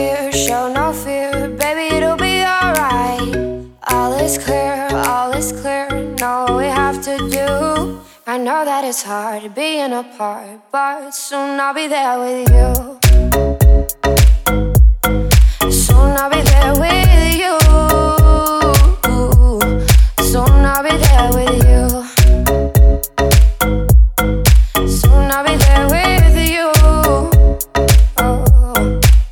fear, baby, it'll be alright. All is clear, know what we have to do. I know that it's hard being apart, but soon I'll be there with you. Soon I'll be there with you. Soon I'll be there with you. Soon I'll be there with you. Oh.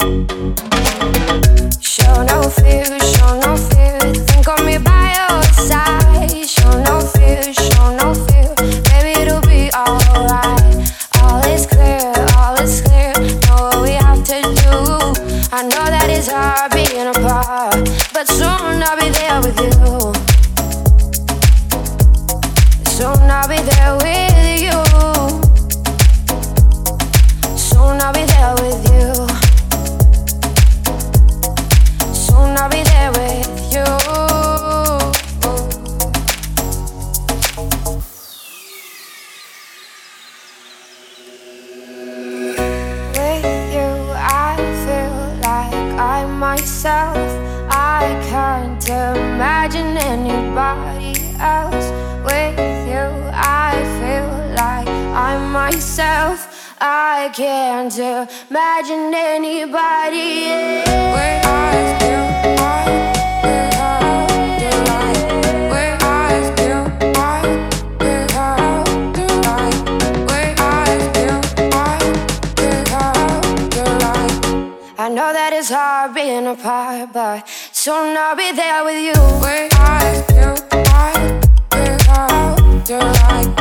Show no fear, think of me by your side. Show no fear, baby, it'll be alright. All is clear, know what we have to do. I know that it's hard being apart, but soon I'll be there with you. Soon I'll be there with you. Soon I'll be there with you. Soon I'll be there with you. With you I feel like I'm myself. I can't imagine anybody else. With you I feel like I'm myself. I can't imagine anybody else. Where I feel I know that it's hard being apart, but soon I'll be there with you. Where I feel like